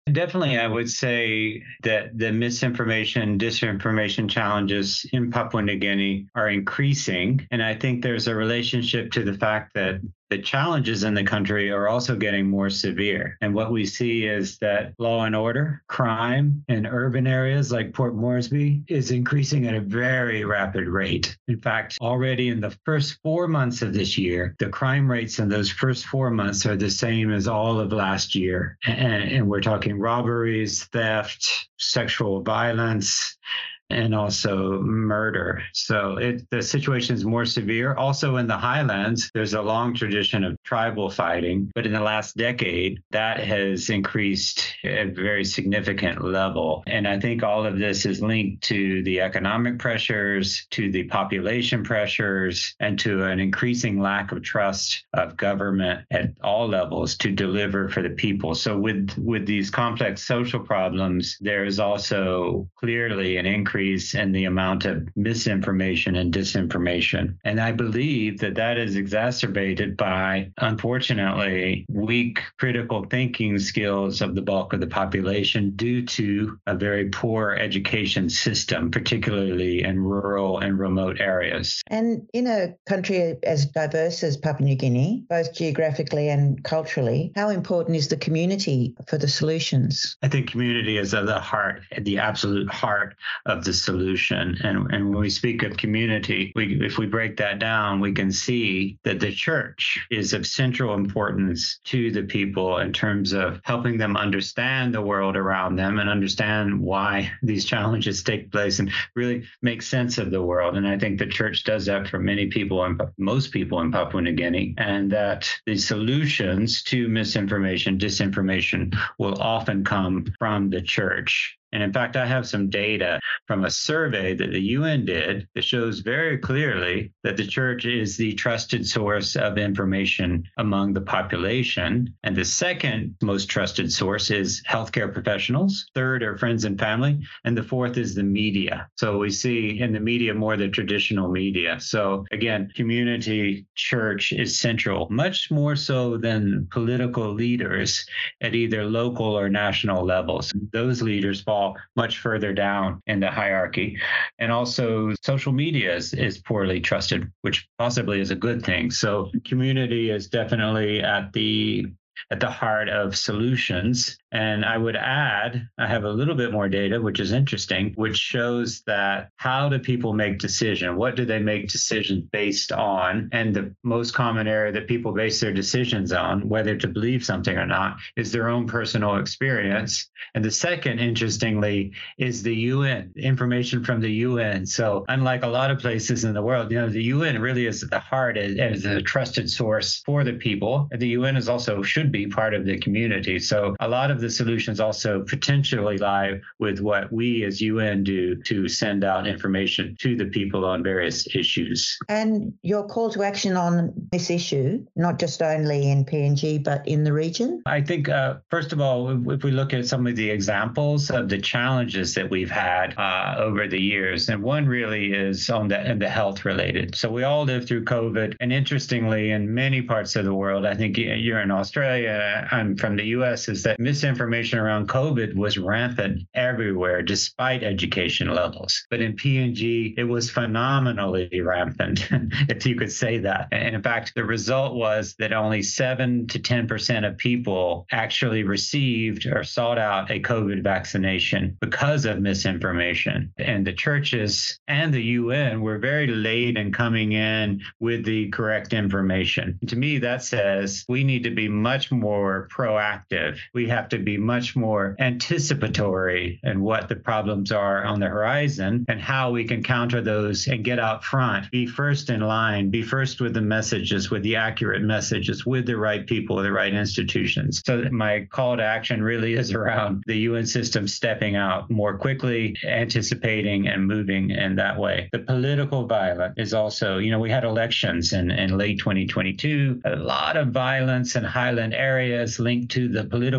Definitely, I would say that the misinformation, disinformation challenges in Papua New Guinea are increasing. And I think there's a relationship to the fact that the challenges in the country are also getting more severe. And what we see is that law and order, crime in urban areas like Port Moresby is increasing at a very rapid rate. In fact, already in the first 4 months of this year, the crime rates in those first 4 months are the same as all of last year. And we're talking robberies, theft, sexual violence, and also murder. So the situation is more severe. Also in the highlands, there's a long tradition of tribal fighting, but in the last decade, that has increased at a very significant level. And I think all of this is linked to the economic pressures, to the population pressures, and to an increasing lack of trust of government at all levels to deliver for the people. So with these complex social problems, there is also clearly an increase in the amount of misinformation and disinformation. And I believe that is exacerbated by, unfortunately, weak critical thinking skills of the bulk of the population due to a very poor education system, particularly in rural and remote areas. And in a country as diverse as Papua New Guinea, both geographically and culturally, how important is the community for the solutions? I think community is at the absolute heart of the solution. And when we speak of community, if we break that down, we can see that the church is of central importance to the people in terms of helping them understand the world around them and understand why these challenges take place and really make sense of the world. And I think the church does that for many people and most people in Papua New Guinea, and that the solutions to misinformation, disinformation will often come from the church. And in fact, I have some data from a survey that the UN did that shows very clearly that the church is the trusted source of information among the population. And the second most trusted source is healthcare professionals. Third are friends and family. And the fourth is the media. So we see in the media more the traditional media. So again, community, church is central, much more so than political leaders at either local or national levels. Those leaders fall much further down in the hierarchy. And also social media is poorly trusted, which possibly is a good thing. So community is definitely at the heart of solutions. And I would add, I have a little bit more data, which is interesting, which shows that how do people make decisions? What do they make decisions based on? And the most common area that people base their decisions on, whether to believe something or not, is their own personal experience. And the second, interestingly, is the UN, information from the UN. So unlike a lot of places in the world, the UN really is at the heart as a trusted source for the people. And the UN is also should be part of the community. So a lot of the solutions also potentially lie with what we as UN do to send out information to the people on various issues. And your call to action on this issue, not just only in PNG, but in the region? I think, first of all, if we look at some of the examples of the challenges that we've had over the years, and one really is on the health related. So we all lived through COVID. And interestingly, in many parts of the world, I think you're in Australia, I'm from the US, is that misinformation around COVID was rampant everywhere, despite education levels. But in PNG, it was phenomenally rampant, if you could say that. And in fact, the result was that only 7 to 10% of people actually received or sought out a COVID vaccination because of misinformation. And the churches and the UN were very late in coming in with the correct information. To me, that says we need to be much more proactive. We have to be much more anticipatory in what the problems are on the horizon and how we can counter those and get out front, be first in line, be first with the messages, with the accurate messages, with the right people, the right institutions. So my call to action really is around the UN system stepping out more quickly, anticipating and moving in that way. The political violence is also, we had elections in late 2022, a lot of violence in highland areas linked to the political competition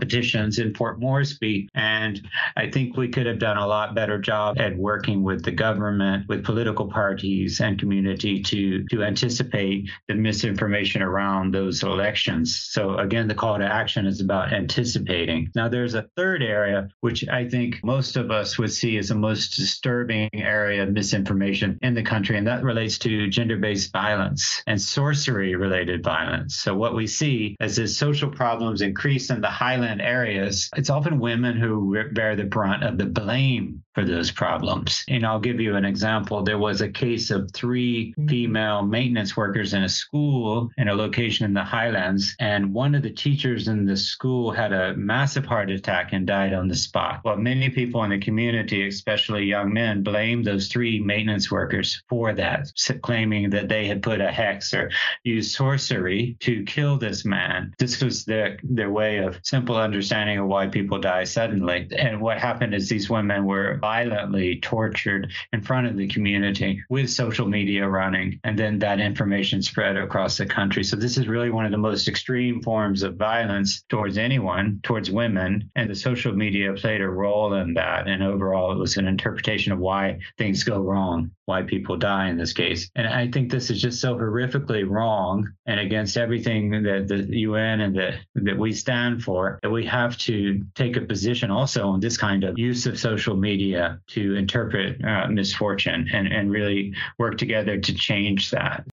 petitions in Port Moresby. And I think we could have done a lot better job at working with the government, with political parties and community to anticipate the misinformation around those elections. So again, the call to action is about anticipating. Now, there's a third area, which I think most of us would see as the most disturbing area of misinformation in the country, and that relates to gender-based violence and sorcery-related violence. So what we see as the social problems increase in the highland areas, it's often women who bear the brunt of the blame for those problems. And I'll give you an example. There was a case of 3 female maintenance workers in a school in a location in the Highlands, and one of the teachers in the school had a massive heart attack and died on the spot. Well, many people in the community, especially young men, blamed those 3 maintenance workers for that, claiming that they had put a hex or used sorcery to kill this man. This was their way of simple understanding of why people die suddenly. And what happened is these women were violently tortured in front of the community with social media running, and then that information spread across the country. So this is really one of the most extreme forms of violence towards anyone, towards women, and the social media played a role in that. And overall, it was an interpretation of why things go wrong, why people die in this case. And I think this is just so horrifically wrong and against everything that the UN and that we stand for, that we have to take a position also on this kind of use of social media to interpret misfortune and really work together to change that.